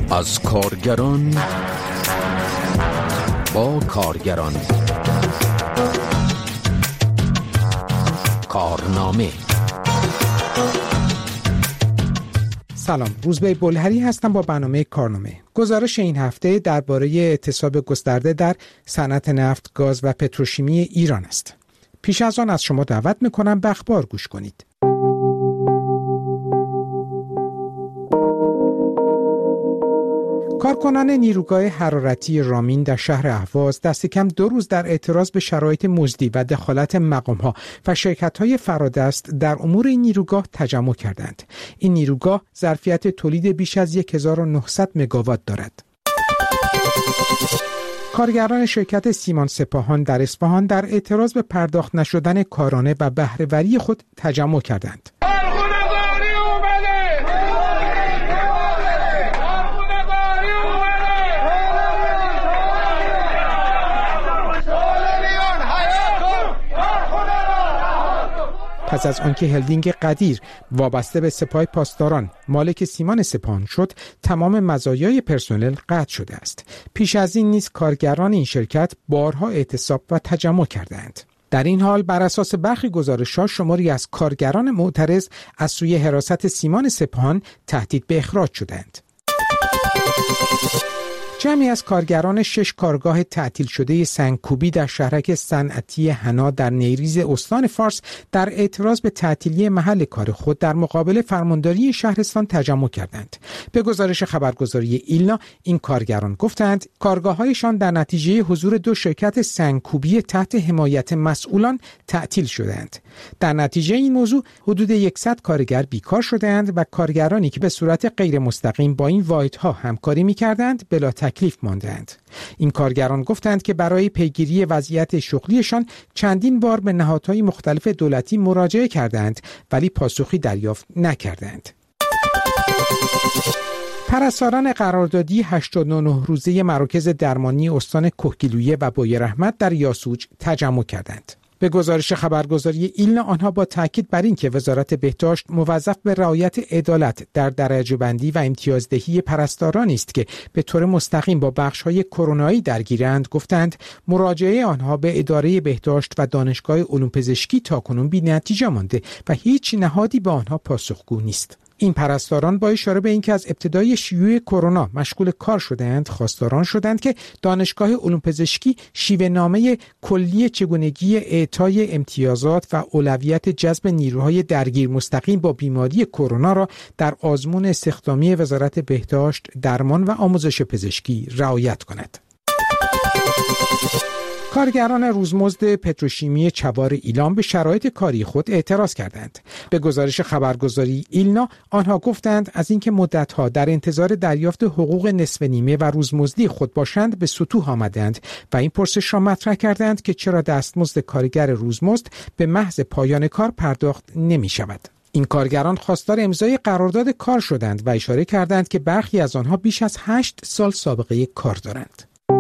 از کارگران با کارگران. کارنامه. سلام، روزبه بلهری هستم با برنامه کارنامه. گزارش این هفته درباره اعتصاب گسترده در صنعت نفت، گاز و پتروشیمی ایران است. پیش از آن از شما دعوت می‌کنم به اخبار گوش کنید. کارکنان نیروگاه حرارتی رامین در شهر اهواز دست کم 2 روز در اعتراض به شرایط مزدی و دخالت مقام‌ها و شرکت‌های فرادست در امور این نیروگاه تجمع کردند. این نیروگاه ظرفیت تولید بیش از 1900 مگاوات دارد. کارگران شرکت سیمان سپاهان در اصفهان در اعتراض به پرداخت نشدن کارانه و بهره‌وری خود تجمع کردند. پس از آنکه هلدینگ قدیر وابسته به سپاه پاسداران مالک سیمان سپاهان شد، تمام مزایای پرسنل قطع شده است. پیش از این نیز کارگران این شرکت بارها اعتصاب و تجمع کردند. در این حال بر اساس برخی گزارش‌ها شماری از کارگران معترض از سوی حراست سیمان سپاهان تهدید به اخراج شدند. جمعی از کارگران 6 کارگاه تعطیل شده سنگکوبی در شهرک صنعتی حنا در نیریز استان فارس در اعتراض به تعطیلی محل کار خود در مقابل فرمانداری شهرستان تجمع کردند. به گزارش خبرگزاری ایلنا، این کارگران گفتند کارگاه‌هایشان در نتیجه حضور 2 شرکت سنگکوبی تحت حمایت مسئولان تعطیل شدند. در نتیجه این موضوع حدود 100 کارگر بیکار شدند و کارگرانی که به صورت غیر مستقیم با این واحدها همکاری می‌کردند بلا تکلیف ماندند. این کارگران گفتند که برای پیگیری وضعیت شغلیشان چندین بار به نهادهای مختلف دولتی مراجعه کردند ولی پاسخی دریافت نکردند. پرستاران قراردادی 89 روزه مراکز درمانی استان کهگیلویه و بویراحمد در یاسوج تجمع کردند. به گزارش خبرگزاری ایلنا، آنها با تاکید بر اینکه وزارت بهداشت موظف به رعایت عدالت در درجه بندی و امتیازدهی پرستارانی است که به طور مستقیم با بخش‌های کرونایی درگیرند، گفتند مراجعه آنها به اداره بهداشت و دانشگاه علوم پزشکی تاکنون بی‌نتیجه مانده و هیچ نهادی به آنها پاسخگو نیست. این پرستاران با اشاره به اینکه از ابتدای شیوع کرونا مشغول کار شدند، خواستاران شدند که دانشگاه علوم پزشکی شیوه‌نامه کلی چگونگی اعطای امتیازات و اولویت جذب نیروهای درگیر مستقیم با بیماری کرونا را در آزمون استخدامی وزارت بهداشت، درمان و آموزش پزشکی رعایت کند. کارگران روزمزد پتروشیمی چوار ایلام به شرایط کاری خود اعتراض کردند. به گزارش خبرگزاری ایلنا، آنها گفتند از اینکه مدت‌ها در انتظار دریافت حقوق نصف نیمه و روزمزدی خود باشند به سطوح آمدند و این پرسش را مطرح کردند که چرا دستمزد کارگر روزمزد به محض پایان کار پرداخت نمی‌شود. این کارگران خواستار امضای قرارداد کار شدند و اشاره کردند که برخی از آنها بیش از 8 سال سابقه کار دارند.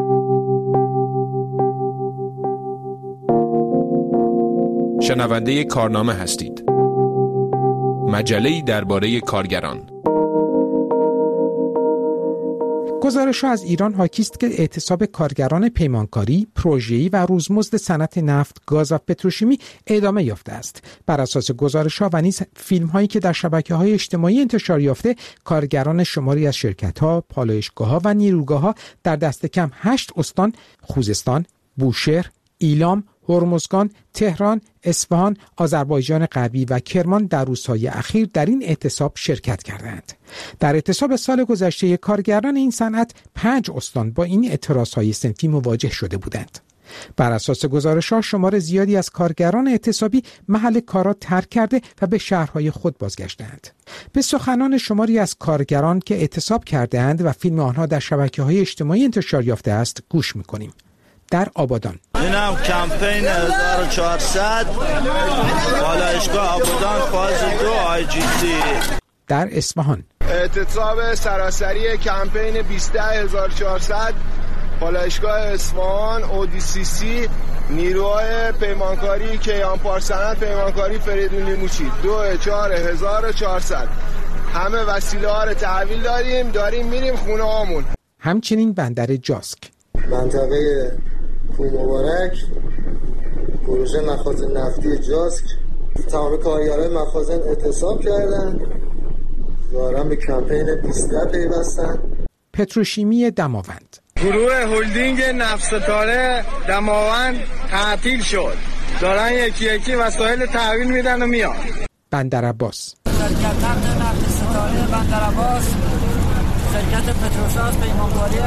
شنونده کارنامه هستید. مجله‌ای درباره کارگران. گزارش‌ها از ایران حاکی است که اعتصاب کارگران پیمانکاری، پروژه‌ای و روزمزد صنعت نفت، گاز و پتروشیمی ادامه یافته است. بر اساس گزارش‌ها و نیز فیلم‌هایی که در شبکه‌های اجتماعی انتشار یافته، کارگران شماری از شرکت‌ها، پالایشگاه‌ها و نیروگاه‌ها در دست کم 8 استان، خوزستان، بوشهر، ایلام، هرمزگان، تهران، اصفهان، آذربایجان غربی و کرمان در روزهای اخیر در این اعتصاب شرکت کردند. در اعتصاب سال گذشته کارگران این صنعت 5 استان با این اعتراضهای صنفی مواجه شده بودند. بر اساس گزارش‌ها شمار زیادی از کارگران اعتصابی محل کار را ترک کرده و به شهرهای خود بازگشتند. به سخنان شماری از کارگران که اعتصاب کردند و فیلم آنها در شبکه‌های اجتماعی انتشار یافته است گوش می‌کنیم. در آبادان اینم کمپین 1400 پالایشگاه آبادان فاز 2 IGC. در اصفهان اعتصاب سراسری کمپین 20400 پالایشگاه اصفهان ODCC نیروهای پیمانکاری کیان پارسنت پیمانکاری فریدون لیموچی 24400 همه وسیله ها رو تحویل داریم میریم خونه هامون. همچنین بندر جاسک، منطقه کوه-مبارک، پروژه مخازن نفتی جاسک، تمام کارگرای مخازن اعتصاب کردن، دارن به کمپین 20 پیوستن. پتروشیمی دماوند، گروه هلدینگ نفت‌ستاره دماوند تعطیل شد، دارن یکی وسایل تحویل میدن و میان. بندر عباس، شرکت نفت‌ستاره بندر عباس، شرکت پتروشاس پیمانکاری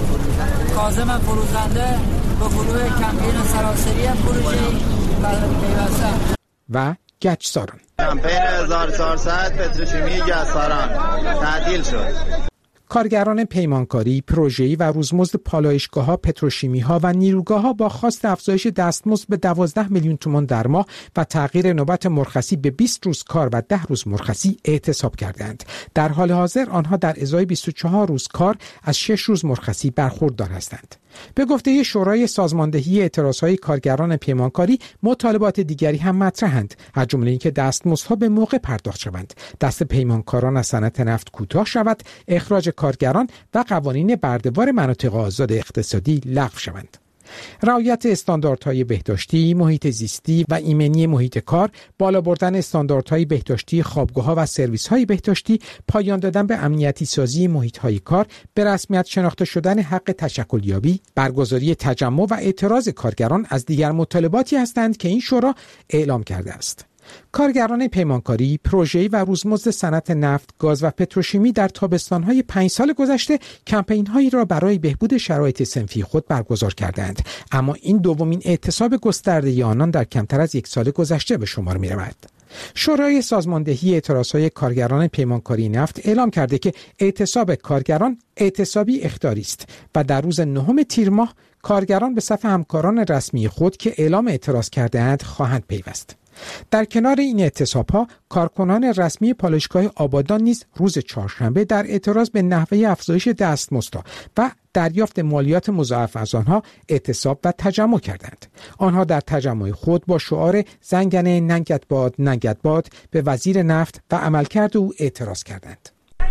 کاظم فروزنده با گروه کمپین سراسری پروژه‌ای پیوستن. و گچساران، کمپین 1400 پتروشیمی گچساران تعطیل شد. کارگران پیمانکاری، پروژه‌ای و روزمزد پالایشگاه‌ها، پتروشیمی‌ها و نیروگاه‌ها با خواست افزایش دستمزد به 12 میلیون تومان در ماه و تغییر نوبت مرخصی به 20 روز کار و 10 روز مرخصی اعتصاب کردند. در حال حاضر آنها در ازای 24 روز کار از 6 روز مرخصی برخوردار هستند. به گفته شورای سازماندهی اعتراضهای کارگران پیمانکاری، مطالبات دیگری هم مطرحند، از جمله اینکه دستمزدها به موقع پرداخت شوند، دست پیمانکاران از صنعت نفت کوتاه شود، اخراج کارگران و قوانین برده‌وار مناطق آزاد اقتصادی لغو شوند. رعایت استانداردهای بهداشتی، محیط زیستی و ایمنی محیط کار، بالا بردن استانداردهای بهداشتی خوابگاه‌ها و سرویس‌های بهداشتی، پایان دادن به امنیتی سازی محیط‌های کار، به رسمیت شناخته شدن حق تشکلیابی، برگزاری تجمع و اعتراض کارگران از دیگر مطالباتی هستند که این شورا اعلام کرده است. کارگران پیمانکاری، پروژه‌ای و روزمزد صنعت نفت، گاز و پتروشیمی در تابستان‌های 5 سال گذشته کمپین‌هایی را برای بهبود شرایط صنفی خود برگزار کردند، اما این دومین اعتصاب گسترده آنان در کمتر از 1 سال گذشته به شمار می‌رود. شورای سازماندهی اعتراضهای کارگران پیمانکاری نفت اعلام کرده که اعتصاب کارگران اعتصابی اخطاری است و در روز 9 تیر ماه کارگران به صف همکاران رسمی خود که اعلام اعتراض کرده‌اند خواهند پیوست. در کنار این اعتصاب‌ها، کارکنان رسمی پالایشگاه آبادان نیز روز چهارشنبه در اعتراض به نحوه افزایش دستمزدها و دریافت مالیات مضاعف از آنها اعتصاب و تجمع کردند. آنها در تجمع خود با شعار زنگنه ننگت باد ننگت باد به وزیر نفت و عملکرد او اعتراض کردند.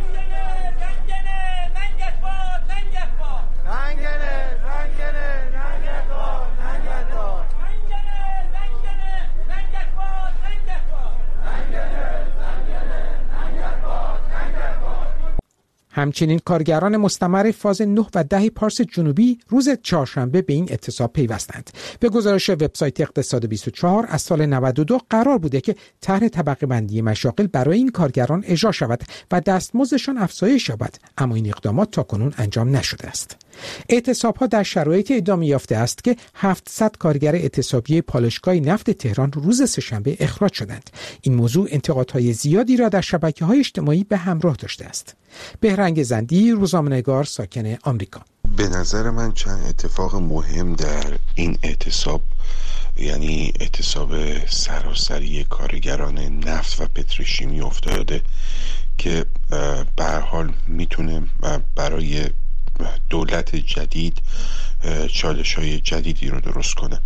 همچنین کارگران مستمر فاز 9 و 10 پارس جنوبی روز چهارشنبه به این اعتصاب پیوستند. به گزارش وبسایت اقتصاد 24 از سال 92 قرار بوده که طرح طبقه بندی مشاغل برای این کارگران اجرا شود و دستمزدشان افزایش یابد، اما این اقدامات تاکنون انجام نشده است. اعتصاب‌ها در شرایط ادامه یافته است که 700 کارگر اعتصابی پالایشگاه نفت تهران روز سه‌شنبه اخراج شدند. این موضوع انتقادهای زیادی را در شبکه‌های اجتماعی به همراه داشته است. بهرنگ زندی، روزنامه‌نگار ساکن آمریکا. به نظر من چند اتفاق مهم در این اعتصاب، یعنی اعتصاب سراسری کارگران نفت و پتروشیمی افتاده که به هر حال میتونه برای دولت جدید چالش‌های جدیدی رو درست کنه.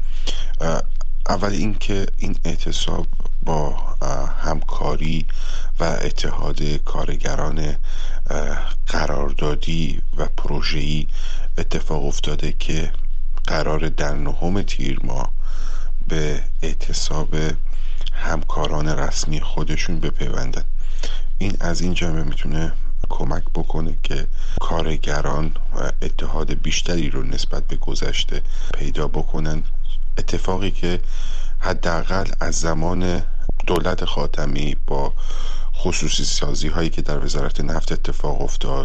اول اینکه این اعتصاب با همکاری و اتحاد کارگران قراردادی و پروژه‌ای اتفاق افتاده که قرار در 9 تیر ماه به اعتصاب همکاران رسمی خودشون بپیوندن. این از این جنبه میتونه کمک بکنه که کارگران اتحاد بیشتری رو نسبت به گذشته پیدا بکنن، اتفاقی که حداقل از زمان دولت خاتمی با خصوصی سازی هایی که در وزارت نفت اتفاق افتاد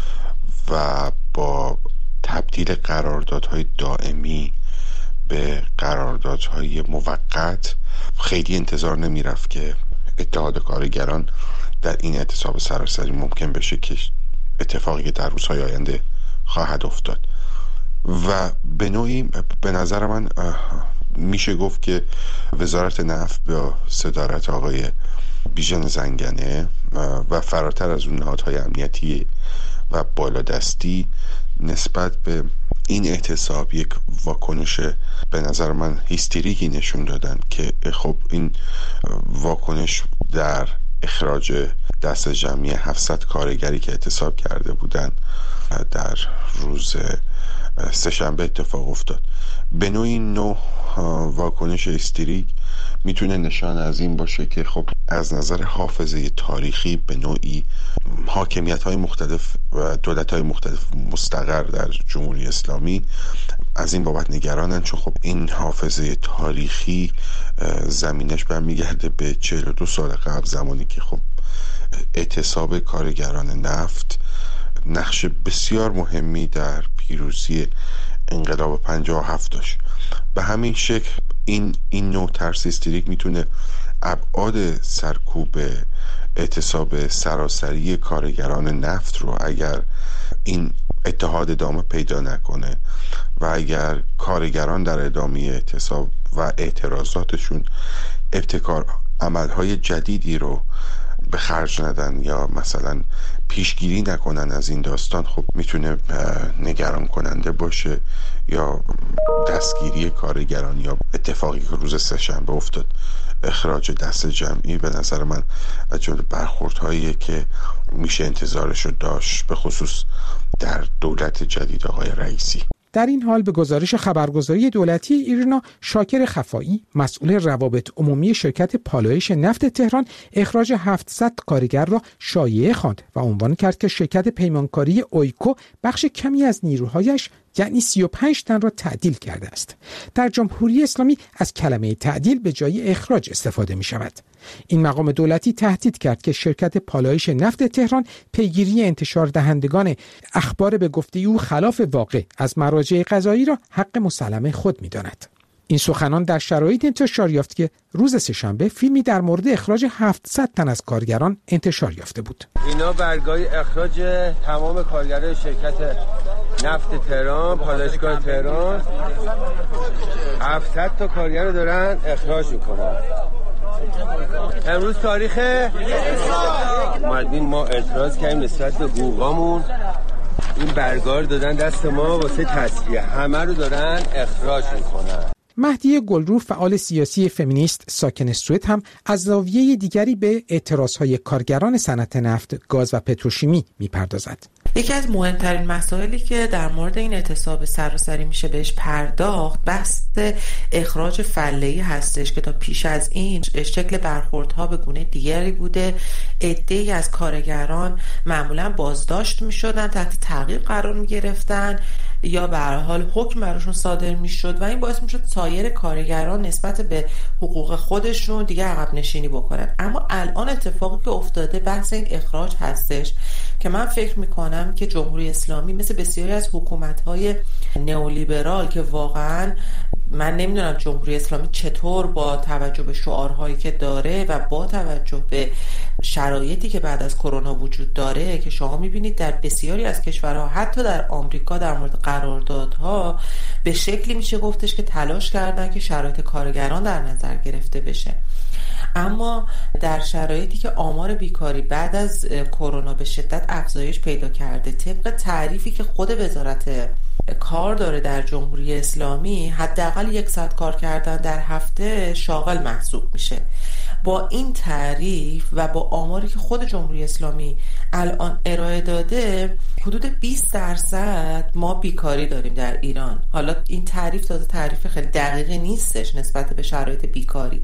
و با تبدیل قراردادهای دائمی به قراردادهای موقت خیلی انتظار نمی رفت که اتحاد کارگران در این اعتصاب سراسری ممکن بشه که اتفاقی که در روزهای آینده خواهد افتاد. و به نوعی به نظر من میشه گفت که وزارت نفت با صدارت آقای بیژن زنگنه و فراتر از اون نهادهای امنیتی و بالادستی نسبت به این اعتصاب یک واکنش به نظر من هیستریکی نشون دادن که خب این واکنش در اخراج دست جمعی 700 کارگری که اعتصاب کرده بودند در روز سه‌شنبه اتفاق افتاد. به نوعی این نوع واکنش هیستریک میتونه نشان از این باشه که خب از نظر حافظه تاریخی به نوعی حاکمیت‌های مختلف و دولت‌های مختلف مستقر در جمهوری اسلامی از این بابت نگرانن، چون خب این حافظه تاریخی زمینش برمیگرده به 42 سال قبل، زمانی که خب اعتصاب کارگران نفت نقش بسیار مهمی در پیروزی انقلاب 57 داشت. به همین شکل این نوع ترس هیستریک میتونه ابعاد سرکوب اعتصاب سراسری کارگران نفت رو، اگر این اتحاد ادامه پیدا نکنه و اگر کارگران در ادامه اعتصاب و اعتراضاتشون ابتکار عملهای جدیدی رو به خرج ندن یا مثلا پیشگیری نکنن از این داستان، خب میتونه نگران کننده باشه یا دستگیری کارگران یا اتفاقی که روز سه‌شنبه افتاد، اخراج دست جمعی، به نظر من از جمله برخوردهایی که میشه انتظارش رو داشت، به خصوص در دولت جدید آقای رئیسی. در این حال به گزارش خبرگزاری دولتی ایرنا، شاکر خفایی مسئول روابط عمومی شرکت پالایش نفت تهران اخراج 700 کارگر را شایعه خواند و عنوان کرد که شرکت پیمانکاری اویکو بخش کمی از نیروهایش یعنی 35 تن را تعدیل کرده است. در جمهوری اسلامی از کلمه تعدیل به جای اخراج استفاده می شود. این مقام دولتی تهدید کرد که شرکت پالایش نفت تهران پیگیری انتشار دهندگان اخبار به گفته او خلاف واقع از مراجع قضایی را حق مسلم خود می داند. این سخنان در شرایط انتشار یافت که روز سه‌شنبه فیلمی در مورد اخراج 700 تن از کارگران انتشار یافته بود. اینا برگای اخراج تمام کارگرای شرکت نفت تهران، پالایشگاه تهران، 700 تا کارگر رو دارن اخراج میکنن. امروز تاریخ اومدیم ما اعتراض کردیم نسبت به حقوقامون، این برگار دادن دست ما واسه تصفیه، همه رو دارن اخراج میکنن. مهدی گلرو، فعال سیاسی فمینیست ساکن سوئد، هم از زاویه دیگری به اعتراضهای کارگران صنعت نفت، گاز و پتروشیمی میپردازد. یکی از مهمترین مسائلی که در مورد این اعتصاب سراسری میشه بهش پرداخت بحث اخراج فله‌ای هستش که تا پیش از این شکل برخوردها به گونه دیگری بوده. عده‌ای از کارگران معمولا بازداشت میشدن، تحت تعقیب قرار میگرفتن یا به هر حال حکم براشون صادر میشد و این باعث میشد سایر کارگران نسبت به حقوق خودشون دیگه عقب نشینی بکنن. اما الان اتفاقی که افتاده بحث این اخراج هستش که من فکر میکنم که جمهوری اسلامی مثل بسیاری از حکومت‌های نئولیبرال که واقعا من نمیدونم جمهوری اسلامی چطور با توجه به شعارهایی که داره و با توجه به شرایطی که بعد از کرونا وجود داره که شما میبینید در بسیاری از کشورها، حتی در آمریکا، در مورد قراردادها به شکلی میشه گفتش که تلاش کردن که شرایط کارگران در نظر گرفته بشه. اما در شرایطی که آمار بیکاری بعد از کرونا به شدت افزایش پیدا کرده، طبق تعریفی که خود وزارت کار داره در جمهوری اسلامی، حداقل 100 کار کردن در هفته شاغل محسوب میشه. با این تعریف و با آماری که خود جمهوری اسلامی الان ارائه داده، حدود 20% ما بیکاری داریم در ایران. حالا این تعریف تعریف خیلی دقیقی نیستش نسبت به شرایط بیکاری.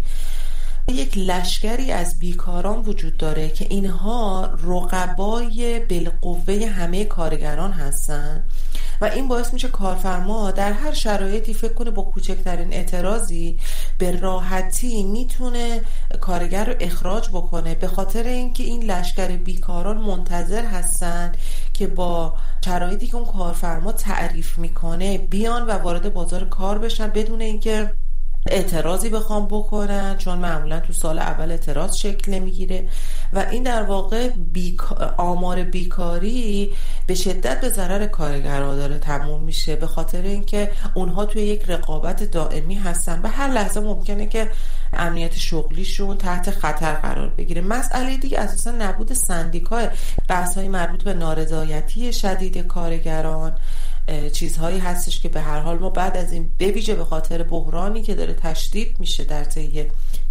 یک لشکری از بیکاران وجود داره که اینها رقبای بالقوه همه کارگران هستن و این باعث میشه کارفرما در هر شرایطی فکر کنه با کوچکترین اعتراضی به راحتی میتونه کارگر رو اخراج بکنه، به خاطر اینکه این لشکر بیکاران منتظر هستن که با شرایطی که اون کارفرما تعریف میکنه بیان و وارد بازار کار بشن بدون اینکه اعتراضی بخوام بکنن، چون معمولا تو سال اول اعتراض شکل نمیگیره و این در واقع آمار بیکاری به شدت به ضرر کارگرها داره تموم میشه، به خاطر اینکه اونها توی یک رقابت دائمی هستن و هر لحظه ممکنه که امنیت شغلیشون تحت خطر قرار بگیره. مسئله دیگه اساسا نبود سندیکای، بحث‌های مربوط به نارضایتی شدید کارگران، چیزهایی هستش که به هر حال ما بعد از این به ویژه به خاطر بحرانی که داره تشدید میشه در طی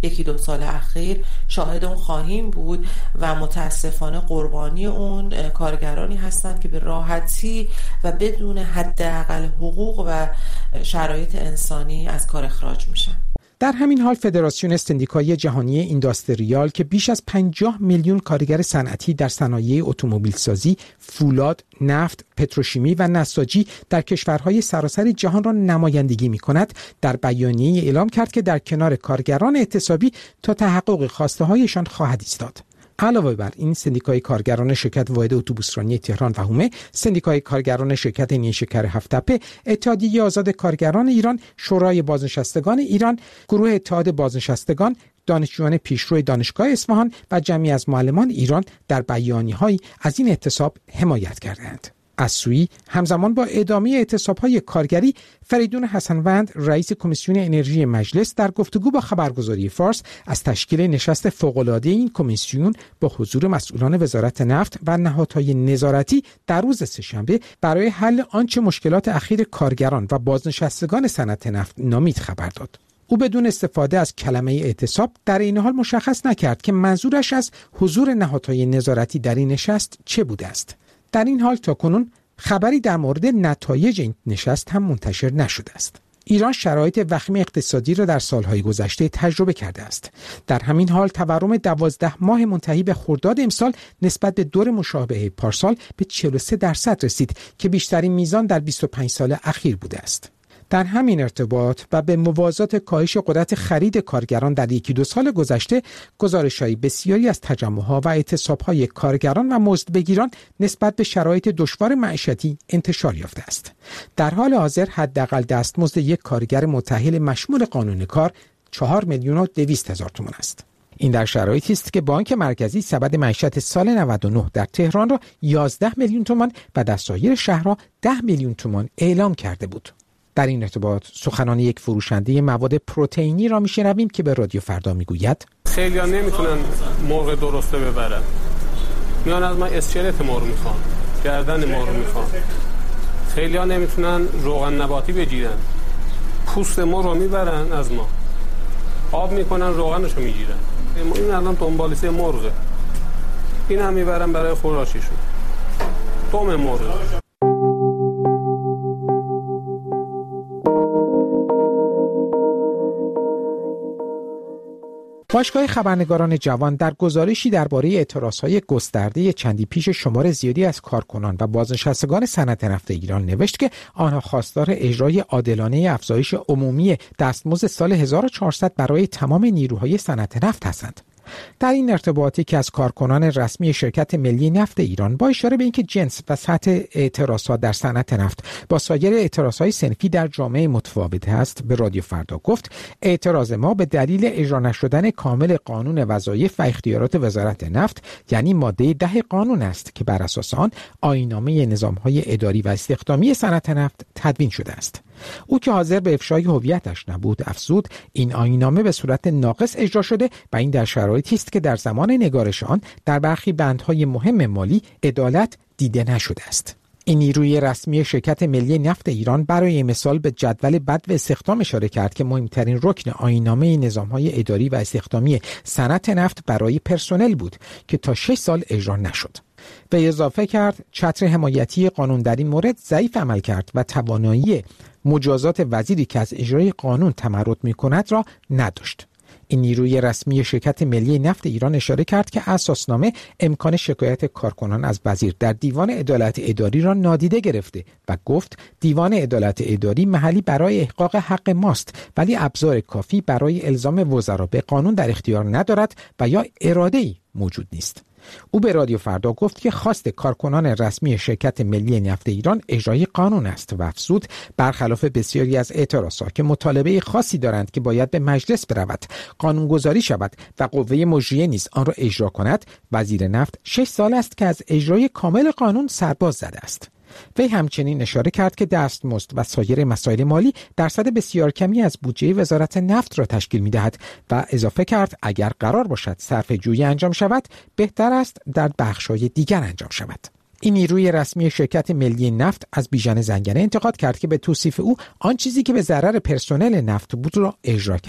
یکی دو سال اخیر شاهد اون خواهیم بود و متاسفانه قربانی اون کارگرانی هستند که به راحتی و بدون حداقل حقوق و شرایط انسانی از کار اخراج میشن. در همین حال فدراسیون سندیکایی جهانی اینداستریال که بیش از 50 میلیون کارگر صنعتی در صنایع اتومبیل سازی، فولاد، نفت، پتروشیمی و نساجی در کشورهای سراسر جهان را نمایندگی می‌کند، در بیانیه‌ای اعلام کرد که در کنار کارگران اعتصابی تا تحقق خواسته‌هایشان خواهد ایستاد. علاوه بر این، سندیکای کارگران شرکت واحد اتوبوسرانی تهران و هومه، سندیکای کارگران شرکت نیشکر هفت‌تپه، اتحادیه آزاد کارگران ایران، شورای بازنشستگان ایران، گروه اتحاد بازنشستگان، دانشجویان پیشرو دانشگاه اصفهان و جمعی از معلمان ایران در بیانیه‌هایی از این اعتصاب حمایت کردند. از سوی همزمان با ادامه اعتصاب‌های کارگری، فریدون حسنوند رئیس کمیسیون انرژی مجلس در گفتگو با خبرگزاری فارس از تشکیل نشست فوق‌العاده این کمیسیون با حضور مسئولان وزارت نفت و نهادهای نظارتی در روز سه‌شنبه برای حل آنچه مشکلات اخیر کارگران و بازنشستگان صنعت نفت نامید خبر داد. او بدون استفاده از کلمه اعتصاب در این حال مشخص نکرد که منظورش از حضور نهادهای نظارتی در این نشست چه بوده است. در این حال تاکنون خبری در مورد نتایج این نشست هم منتشر نشده است. ایران شرایط وخیم اقتصادی را در سالهای گذشته تجربه کرده است. در همین حال تورم 12 ماه منتهی به خرداد امسال نسبت به دور مشابه پارسال به 43% رسید که بیشترین میزان در 25 سال اخیر بوده است. در همین ارتباط و به موازات کاهش قدرت خرید کارگران در یکی دو سال گذشته، گزارش‌های بسیاری از تجمع‌ها و اعتصاب‌های کارگران و مزدبگیران نسبت به شرایط دشوار معیشتی انتشار یافته است. در حال حاضر حداقل دستمزد یک کارگر متأهل مشمول قانون کار 4,200,000 تومان است. این در شرایطی است که بانک مرکزی سبد معیشت سال 99 در تهران را 11 میلیون تومان و در سایر شهرها 10 میلیون تومان اعلام کرده بود. در این ارتباط سخنان یک فروشنده مواد پروتئینی را میشنویم که به رادیو فردا میگوید خیلی‌ها نمیتونن مرغ درسته ببرن، میان از من اسکلت مرغ میخوان، گردن مرغ میخوان. خیلی‌ها نمیتونن روغن نباتی بگیرن، پوست مرغ رو میبرن از ما، آب میکنن روغنشو میگیرن. این الان دنبالیسه مرغه، این هم میبرن برای خوراشیشون، دم مرغ. باشگاه خبرنگاران جوان در گزارشی درباره اعتراضهای گسترده چندی پیش شمار زیادی از کارکنان و بازنشستگان صنعت نفت ایران نوشت که آنها خواستار اجرای عادلانه افزایش عمومی دستمزد سال 1400 برای تمام نیروهای صنعت نفت هستند. در این ارتباطی که از کارکنان رسمی شرکت ملی نفت ایران با اشاره به اینکه جنس و سطح اعتراضات در صنعت نفت با سایر اعتراضهای صنفی در جامعه متفاوت است، به رادیو فردا گفت اعتراض ما به دلیل اجرا نشدن کامل قانون وظایف و اختیارات وزارت نفت، یعنی ماده 10 قانون است که بر اساس آن آیین‌نامه نظام‌های اداری و استخدامی صنعت نفت تدوین شده است. او که حاضر به افشای هویتش نبود افزود این آیین‌نامه به صورت ناقص اجرا شده و این در شرایطی است که در زمان نگارش آن در برخی بندهای مهم مالی عدالت دیده نشده است. این نیروی رسمی شرکت ملی نفت ایران برای مثال به جدول بدو استخدام اشاره کرد که مهمترین رکن آیین‌نامه نظام‌های اداری و استخدامی صنعت نفت برای پرسنل بود که تا 6 سال اجرا نشد. و اضافه کرد چتر حمایتی قانون در این مورد ضعیف عمل کرد و توانایی مجازات وزیری که از اجرای قانون تمرد می‌کند را نداشت. این نیروی رسمی شرکت ملی نفت ایران اشاره کرد که اساسنامه امکان شکایت کارکنان از وزیر در دیوان عدالت اداری را نادیده گرفته و گفت دیوان عدالت اداری محلی برای احقاق حق ماست ولی ابزار کافی برای الزام وزرا به قانون در اختیار ندارد و یا اراده‌ای موجود نیست. او به رادیو فردا گفت که خواست کارکنان رسمی شرکت ملی نفت ایران اجرای قانون است و افزود برخلاف بسیاری از اعتراضات که مطالبه خاصی دارند که باید به مجلس برود، قانونگذاری شود و قوه مجریه نیز آن را اجرا کند، وزیر نفت 6 سال است که از اجرای کامل قانون سرباز زده است. وی همچنین اشاره کرد که دستمزد و سایر مسائل مالی درصد بسیار کمی از بودجه وزارت نفت را تشکیل می‌دهد و اضافه کرد اگر قرار باشد صرفه‌جویی انجام شود بهتر است در بخش‌های دیگر انجام شود. این نیروی رسمی شرکت ملی نفت از بیژن زنگنه انتقاد کرد که به توصیف او آن چیزی که به ضرر پرسنل نفت بود را اجرا کرد.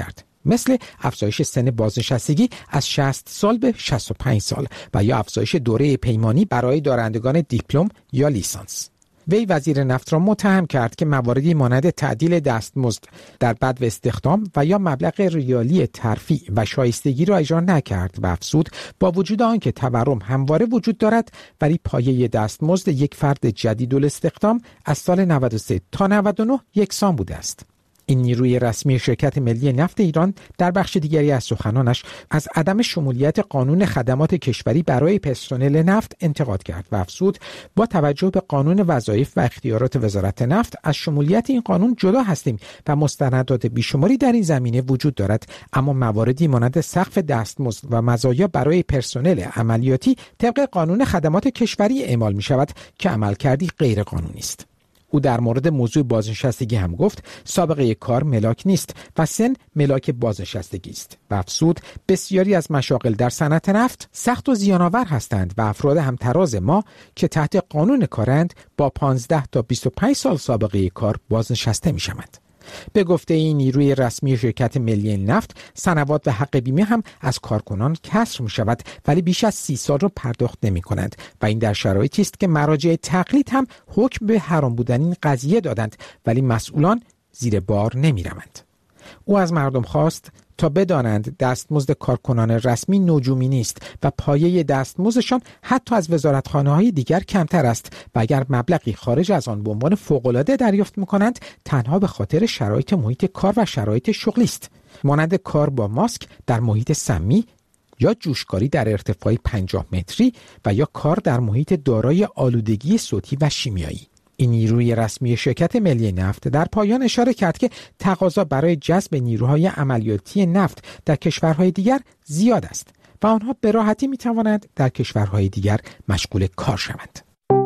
مثل افزایش سن بازنشستگی از 60 سال به 65 سال و یا افزایش دوره پیمانی برای دارندگان دیپلم یا لیسانس. وی وزیر نفت را متهم کرد که مواردی مانند تعدیل دستمزد در بدو استخدام و یا مبلغ ریالی ترفیع و شایستگی را اجرا نکرد و افزود با وجود آنکه تورم همواره وجود دارد ولی پایه دستمزد یک فرد جدیدالاستخدام از سال 93 تا 99 یکسان بوده است. این نیروی رسمی شرکت ملی نفت ایران در بخش دیگری از سخنانش از عدم شمولیت قانون خدمات کشوری برای پرسنل نفت انتقاد کرد و افزود با توجه به قانون وظایف و اختیارات وزارت نفت از شمولیت این قانون جدا هستیم و مستندات بیشماری در این زمینه وجود دارد، اما مواردی مانند سقف دستمزد و مزایا برای پرسنل عملیاتی طبق قانون خدمات کشوری اعمال می شود که عملکردی غیر قانونی است. او در مورد موضوع بازنشستگی هم گفت سابقه کار ملاک نیست و سن ملاک بازنشستگی است و افزود بسیاری از مشاغل در صنعت نفت سخت و زیان‌آور هستند و افراد همتراز ما که تحت قانون کارند با 15 تا 25 سال سابقه کار بازنشسته می‌شوند. به گفته این نیروی رسمی شرکت ملی نفت، سنوات و حق بیمه هم از کارکنان کسر می شود ولی بیش از 30 سال را پرداخت نمی کنند و این در شرایطی است که مراجع تقلید هم حکم به حرام بودن این قضیه دادند ولی مسئولان زیر بار نمی روند. او از مردم خواست تا بدانند دستمزد کارکنان رسمی نجومی نیست و پایه دستمزدشان حتی از وزارتخانه‌های دیگر کمتر است و اگر مبلغی خارج از آن به عنوان فوق‌العاده دریافت می‌کنند تنها به خاطر شرایط محیط کار و شرایط شغلی است، مانند کار با ماسک در محیط سمی یا جوشکاری در ارتفاع 50 متری و یا کار در محیط دارای آلودگی صوتی و شیمیایی. این نیروی رسمی شرکت ملی نفت در پایان اشاره کرد که تقاضا برای جذب نیروهای عملیاتی نفت در کشورهای دیگر زیاد است و آنها به راحتی می توانند در کشورهای دیگر مشغول کار شوند.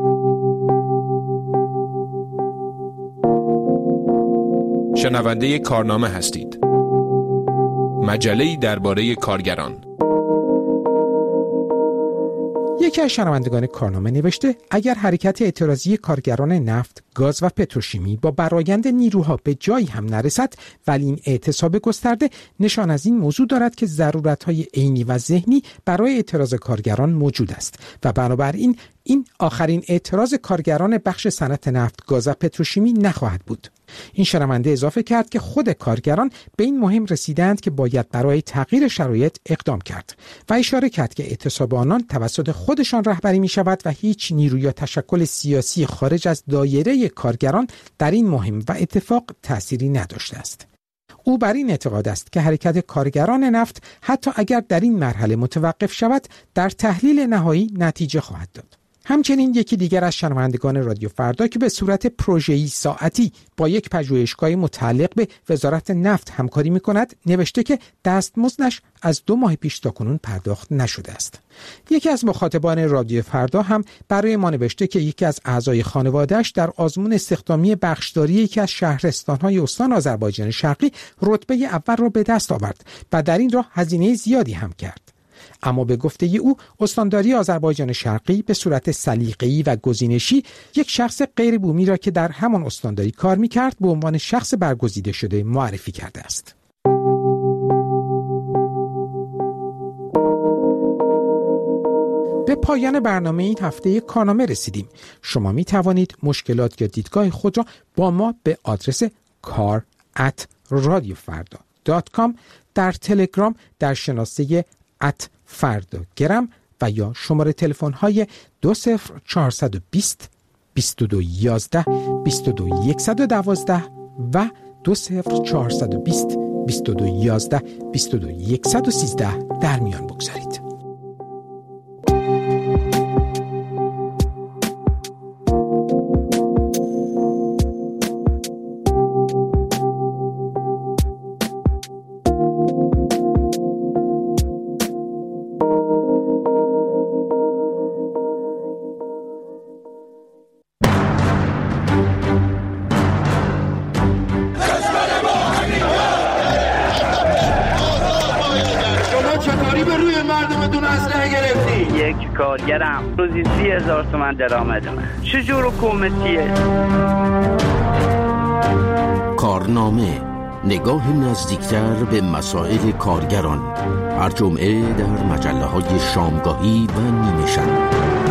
شنونده کارنامه هستید. مجله‌ای درباره کارگران. یکی از شنوندگان کارنامه نوشته اگر حرکت اعتراضی کارگران نفت، گاز و پتروشیمی با برآیند نیروها به جایی هم نرسد ولی این اعتصاب گسترده نشان از این موضوع دارد که ضرورت‌های عینی و ذهنی برای اعتراض کارگران موجود است و بنابراین این آخرین اعتراض کارگران بخش صنعت نفت، گاز و پتروشیمی نخواهد بود. این شنونده اضافه کرد که خود کارگران به این مهم رسیدند که باید برای تغییر شرایط اقدام کرد و اشاره کرد که اعتصاب آنان توسط خودشان رهبری می شود و هیچ نیروی یا تشکل سیاسی خارج از دایره کارگران در این مهم و اتفاق تأثیری نداشته است. او بر این اعتقاد است که حرکت کارگران نفت حتی اگر در این مرحله متوقف شود در تحلیل نهایی نتیجه خواهد داد. همچنین یکی دیگر از شنوندگان رادیو فردا که به صورت پروژه‌ای ساعتی با یک پژوهشگاه متعلق به وزارت نفت همکاری می‌کند نوشته که دستمزدش از 2 ماه پیش تاکنون پرداخت نشده است. یکی از مخاطبان رادیو فردا هم برای ما نوشته که یکی از اعضای خانواده‌اش در آزمون استخدامی بخشداری یکی از شهرستان‌های استان آذربایجان شرقی رتبه اول را به دست آورد و در این راه هزینه زیادی هم کرد. اما به گفته او استانداری آذربایجان شرقی به صورت سلیقه‌ای و گزینشی یک شخص غیر بومی را که در همان استانداری کار می‌کرد به عنوان شخص برگزیده شده معرفی کرده است. به پایان برنامه این هفته کارنامه رسیدیم. شما می توانید مشکلات یا دیدگاه خود را با ما به آدرس kar@radiofarda.com در تلگرام در شناسه @فرداگرم و یا شماره تلفن های 20420 2211 22112 و 20420 2211 22113 در میان بگذارید. کارگرم روزی 30,000 تومان درآمدمه. چجور حکومتیه؟ کارنامه نگاه نزدیکتر به مسائل کارگران، هر جمعه در مجله‌های شامگاهی و نیمه شب.